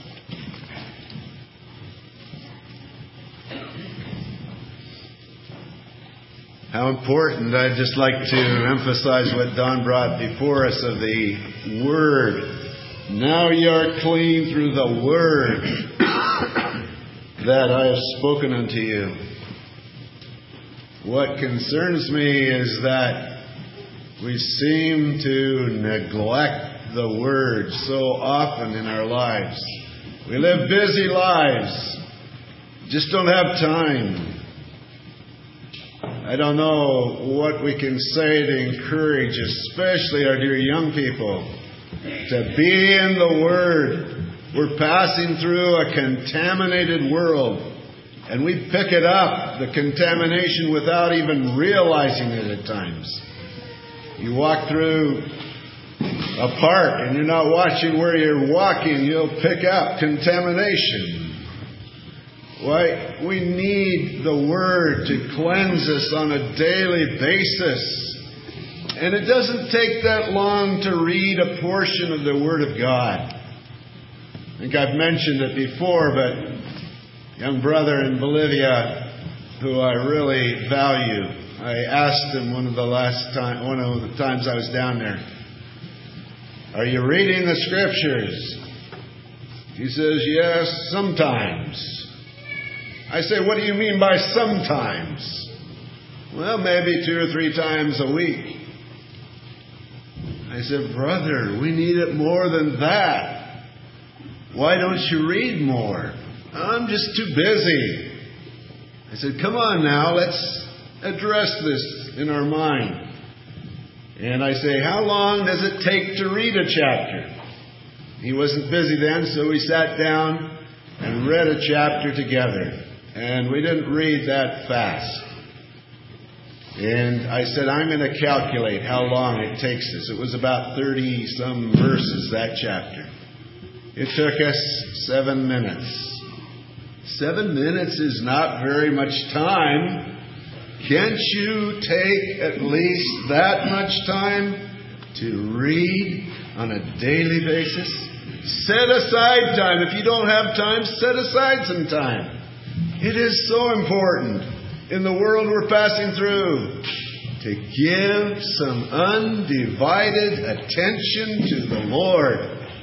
How important. I'd just like to emphasize what Don brought before us of the Word. Now ye are clean through the Word that I have spoken unto you. What concerns me is that we seem to neglect the Word so often in our lives. We live busy lives. Just don't have time. I don't know what we can say to encourage, especially our dear young people, to be in the Word. We're passing through a contaminated world, and we pick it up, the contamination, without even realizing it at times. You walk through a park and you're not watching where you're walking, you'll pick up contamination. Why? We need the Word to cleanse us on a daily basis. And it doesn't take that long to read a portion of the Word of God. I think I've mentioned it before, but a young brother in Bolivia who I really value, I asked him one of the last time, one of the times I was down there, "Are you reading the Scriptures?" He says, "Yes, sometimes." I say, "What do you mean by sometimes?" "Well, maybe two or three times a week." I said, "Brother, we need it more than that. Why don't you read more?" "I'm just too busy." I said, "Come on now, let's address this in our mind." And I say, "How long does it take to read a chapter?" He wasn't busy then, so we sat down and read a chapter together. And we didn't read that fast. And I said, I'm going to calculate how long it takes us. It was about thirty-some verses, that chapter. It took us seven minutes. Seven minutes is not very much time. Can't you take at least that much time to read on a daily basis? Set aside time. If you don't have time, set aside some time. It is so important in the world we're passing through to give some undivided attention to the Lord.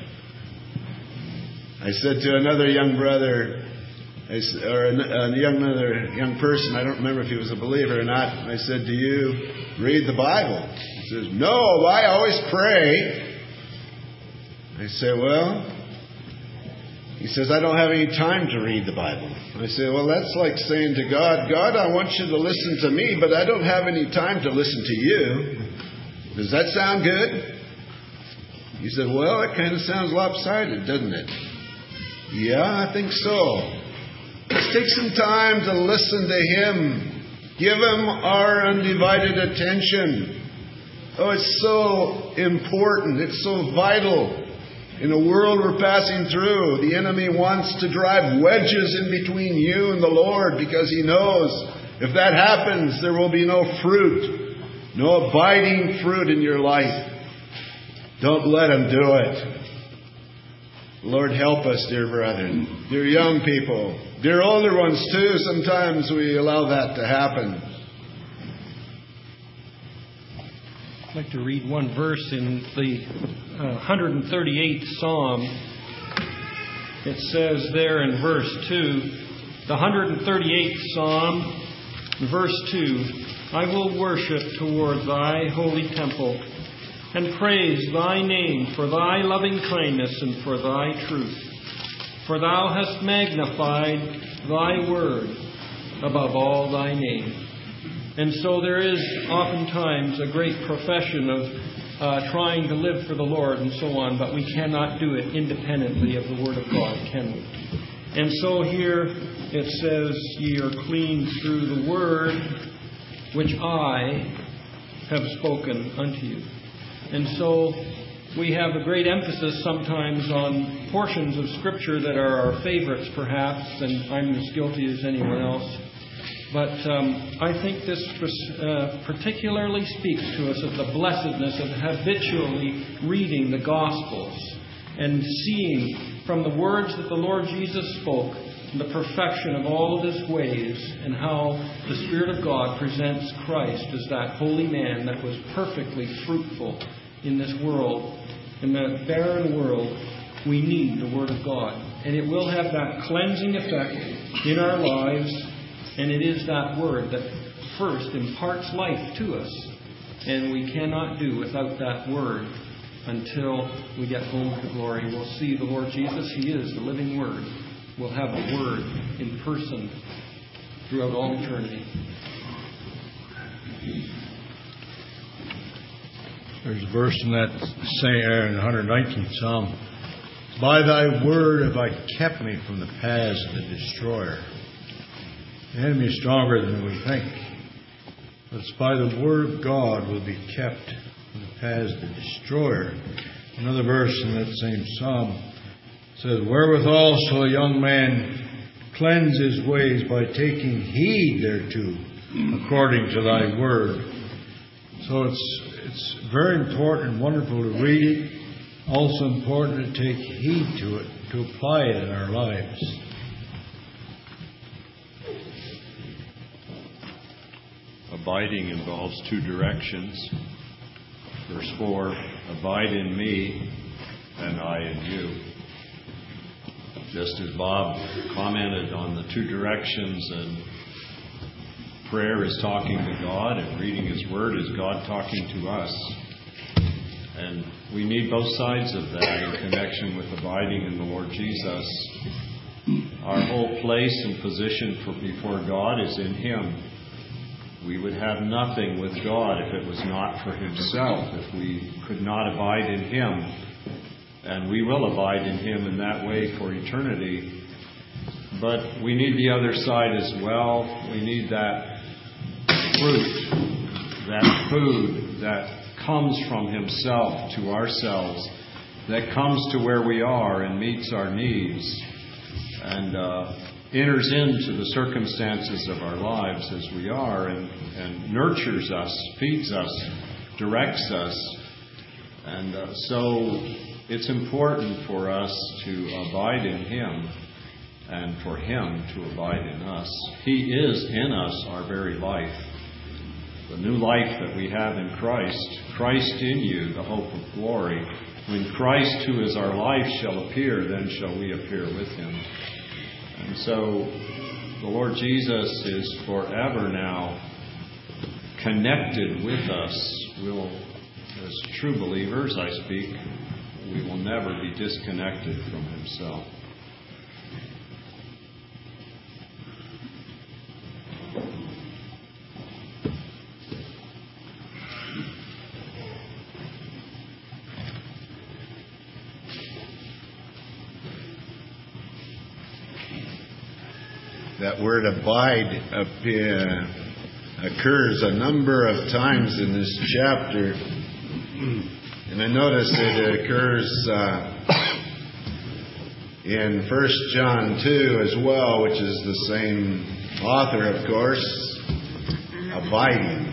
I said to another young brother, I, or a, a young another young person, I don't remember if he was a believer or not, I said, do you read the Bible? He says, no, I always pray. I say, well, he says, I don't have any time to read the Bible. I say, well, that's like saying to God, God, I want you to listen to me, but I don't have any time to listen to you. Does that sound good? He said, well, it kind of sounds lopsided, doesn't it? Yeah, I think so. Let's take some time to listen to Him. Give Him our undivided attention. Oh, it's so important. It's so vital. In the world we're passing through, the enemy wants to drive wedges in between you and the Lord because he knows if that happens, there will be no fruit, no abiding fruit in your life. Don't let him do it. Lord, help us, dear brethren, dear young people, dear older ones too. Sometimes we allow that to happen. I'd like to read one verse in the uh, one hundred thirty-eighth Psalm. It says there in verse two, the one hundred thirty-eighth Psalm, verse two, I will worship toward thy holy temple and praise thy name for thy loving kindness and for thy truth. For thou hast magnified thy word above all thy name. And so there is oftentimes a great profession of uh, trying to live for the Lord and so on, but we cannot do it independently of the Word of God, can we? And so here it says, ye are clean through the Word which I have spoken unto you. And so we have a great emphasis sometimes on portions of Scripture that are our favorites perhaps, and I'm as guilty as anyone else. But um, I think this uh, particularly speaks to us of the blessedness of habitually reading the Gospels and seeing from the words that the Lord Jesus spoke the perfection of all of His ways and how the Spirit of God presents Christ as that holy man that was perfectly fruitful in this world. In that barren world, we need the Word of God. And it will have that cleansing effect in our lives. And it is that Word that first imparts life to us. And we cannot do without that Word until we get home to glory. We'll see the Lord Jesus. He is the living Word. We'll have the Word in person throughout all eternity. There's a verse in that in the one hundred nineteenth Psalm. By thy word have I kept me from the paths of the destroyer. The enemy is stronger than we think. But it's by the word of God we'll be kept from the paths of the destroyer. Another verse in that same psalm says, wherewithal shall a young man cleanse his ways by taking heed thereto, according to thy word. So it's it's very important and wonderful to read it. Also important to take heed to it, to apply it in our lives. Abiding involves two directions. Verse four, abide in me and I in you. Just as Bob commented on the two directions, and prayer is talking to God and reading His Word is God talking to us. And we need both sides of that in connection with abiding in the Lord Jesus. Our whole place and position for before God is in Him. We would have nothing with God if it was not for Himself, if we could not abide in Him. And we will abide in Him in that way for eternity. But we need the other side as well. We need that fruit, that food that comes from Himself to ourselves, that comes to where we are and meets our needs and uh, enters into the circumstances of our lives as we are and, and nurtures us, feeds us, directs us. And uh, so it's important for us to abide in Him and for Him to abide in us. He is in us our very life. The new life that we have in Christ, Christ in you, the hope of glory. When Christ, who is our life, shall appear, then shall we appear with Him. And so the Lord Jesus is forever now connected with us. We'll, as true believers, I speak, we will never be disconnected from Himself. That word abide uh, occurs a number of times in this chapter. And I notice it occurs uh, in First John two as well, which is the same author, of course, abiding.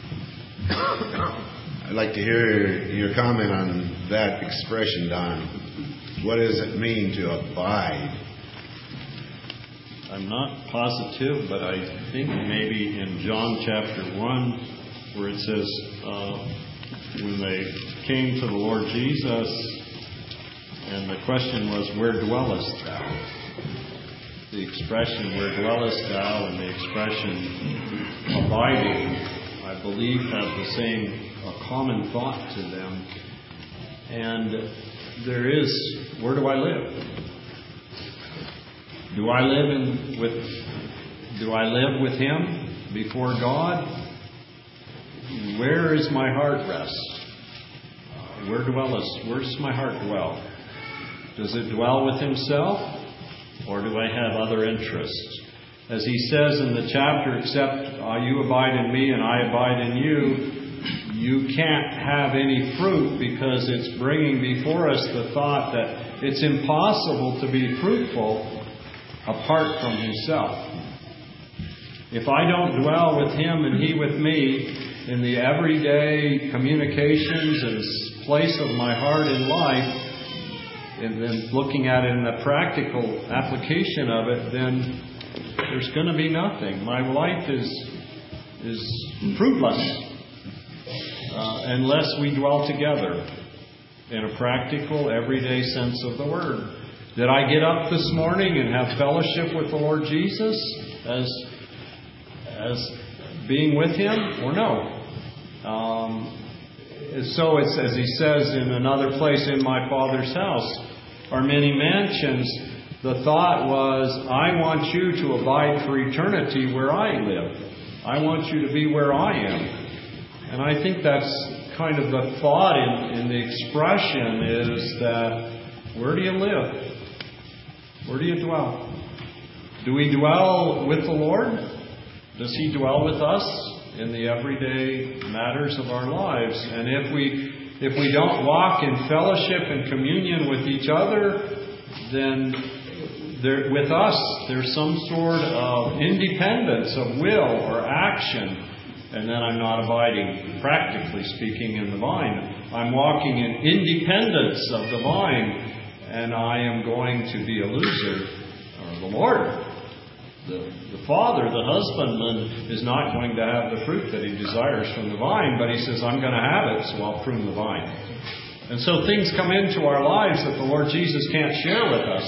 I'd like to hear your comment on that expression, Don. What does it mean to abide? I'm not positive, but I think maybe in John chapter one, where it says, uh, when they came to the Lord Jesus, and the question was, where dwellest thou? The expression, where dwellest thou, and the expression, abiding, I believe have the same, a common thought to them. And there is, where do I live? Do I live in with do I live with Him before God? Where is my heart rest? Where dwellest? Where does my heart dwell? Does it dwell with Himself, or do I have other interests? As He says in the chapter, except uh, you abide in me and I abide in you, you can't have any fruit, because it's bringing before us the thought that it's impossible to be fruitful apart from Himself. If I don't dwell with Him and He with me in the everyday communications and place of my heart in life, and then looking at it in the practical application of it, then there's going to be nothing. My life is is fruitless uh, unless we dwell together in a practical, everyday sense of the word. Did I get up this morning and have fellowship with the Lord Jesus as as being with Him, or no? Um, so it's as He says in another place, in my Father's house are many mansions. The thought was, I want you to abide for eternity where I live. I want you to be where I am. And I think that's kind of the thought in, in the expression is that, where do you live? Where do you dwell? Do we dwell with the Lord? Does He dwell with us in the everyday matters of our lives? And if we if we don't walk in fellowship and communion with each other, then there, with us there's some sort of independence of will or action, and then I'm not abiding, practically speaking, in the vine. I'm walking in independence of the vine, and I am going to be a loser. Or the Lord, the, the Father, the husbandman, is not going to have the fruit that He desires from the vine, but He says, I'm going to have it, so I'll prune the vine. And so things come into our lives that the Lord Jesus can't share with us.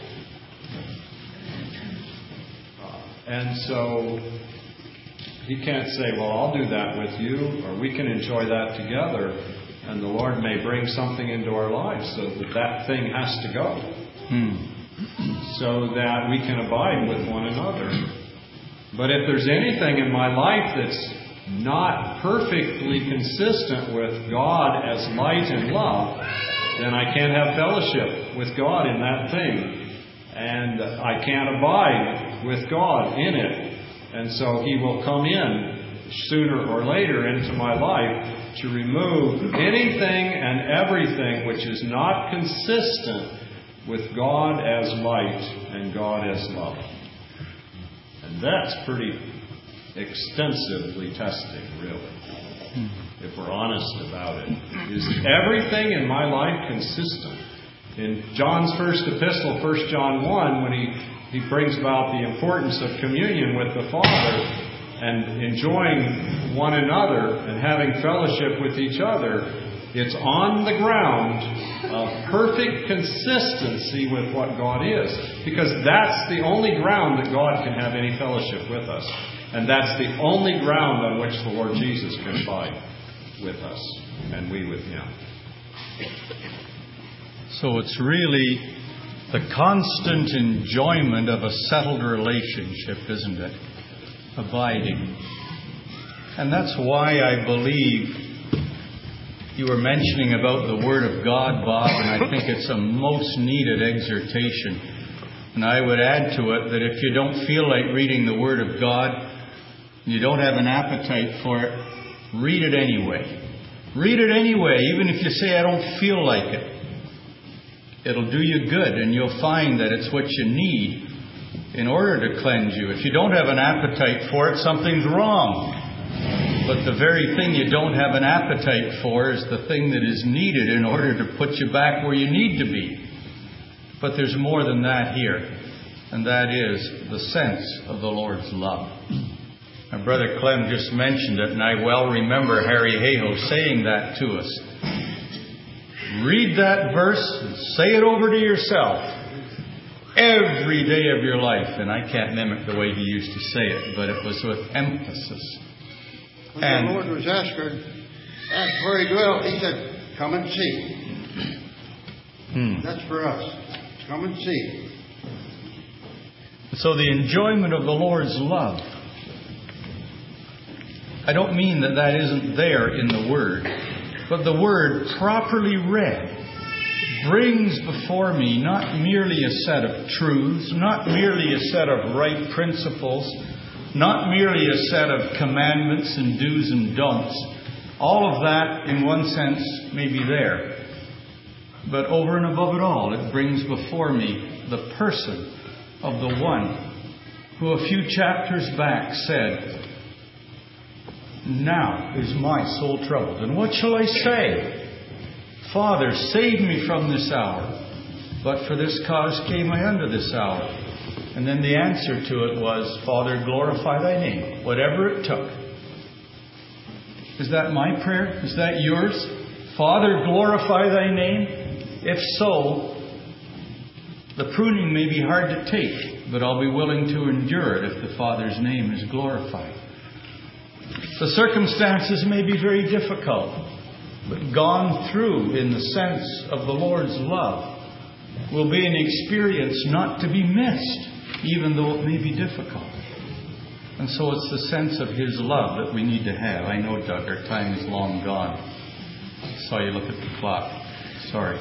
And so He can't say, well, I'll do that with you, or we can enjoy that together. And the Lord may bring something into our lives so that that thing has to go. Hmm. So that we can abide with one another. But if there's anything in my life that's not perfectly consistent with God as light and love, then I can't have fellowship with God in that thing. and I can't abide with God in it. And so He will come in sooner or later into my life to remove anything and everything which is not consistent with God as light and God as love. And that's pretty extensively testing, really, if we're honest about it. Is everything in my life consistent? In John's first epistle, First John one, when he, he brings about the importance of communion with the Father and enjoying one another and having fellowship with each other, it's on the ground of perfect consistency with what God is. Because that's the only ground that God can have any fellowship with us. And that's the only ground on which the Lord Jesus can abide with us and we with Him. So it's really the constant enjoyment of a settled relationship, isn't it? Abiding. And that's why I believe you were mentioning about the Word of God, Bob, and I think it's a most needed exhortation. And I would add to it that if you don't feel like reading the Word of God, you don't have an appetite for it, read it anyway. Read it anyway, even if you say, I don't feel like it. It'll do you good, and you'll find that it's what you need in order to cleanse you. If you don't have an appetite for it, something's wrong. But the very thing you don't have an appetite for is the thing that is needed in order to put you back where you need to be. But there's more than that here, and that is the sense of the Lord's love. My brother Clem just mentioned it, and I well remember Harry Hayhoe saying that to us. Read that verse and say it over to yourself every day of your life. And I can't mimic the way he used to say it, but it was with emphasis. When and the Lord was asked, her, asked where He dwelt, He said, come and see. Hmm. That's for us. Come and see. So the enjoyment of the Lord's love, I don't mean that that isn't there in the Word, but the Word properly read brings before me not merely a set of truths, not merely a set of right principles, not merely a set of commandments and do's and don'ts. All of that, in one sense, may be there. But over and above it all, it brings before me the person of the one who a few chapters back said, now is my soul troubled. And what shall I say? Father, save me from this hour. But for this cause came I unto this hour. And then the answer to it was, Father, glorify thy name, whatever it took. Is that my prayer? Is that yours? Father, glorify thy name? If so, the pruning may be hard to take, but I'll be willing to endure it if the Father's name is glorified. The circumstances may be very difficult, but gone through in the sense of the Lord's love will be an experience not to be missed, even though it may be difficult. And so it's the sense of His love that we need to have. I know, Doug, our time is long gone. I saw you look at the clock. Sorry.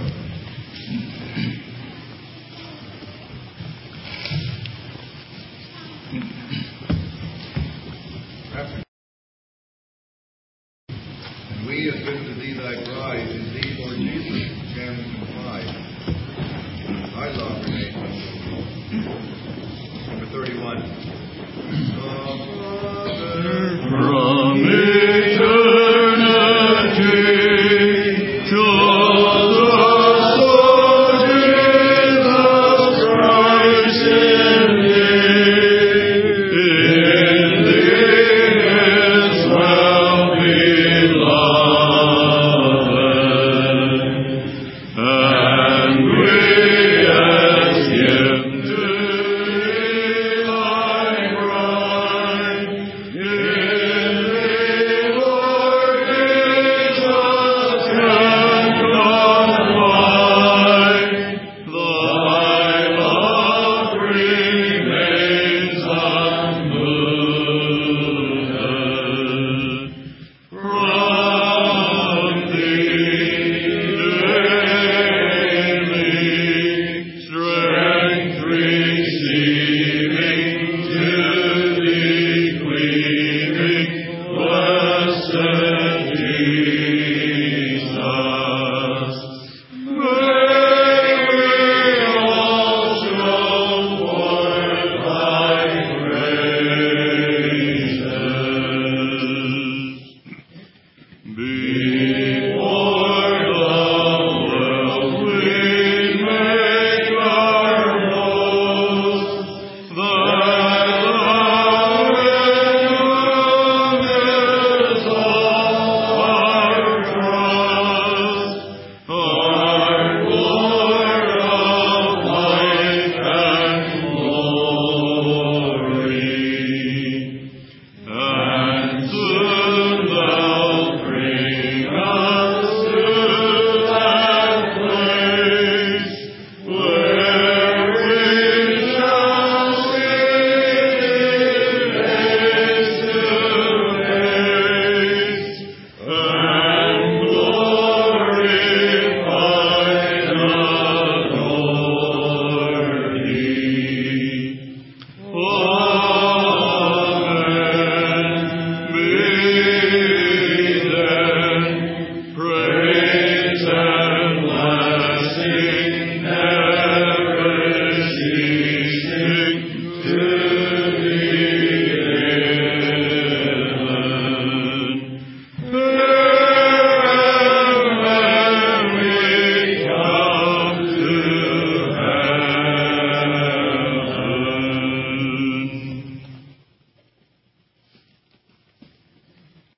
And we have been to thee thy bride, indeed, Lord Jesus, can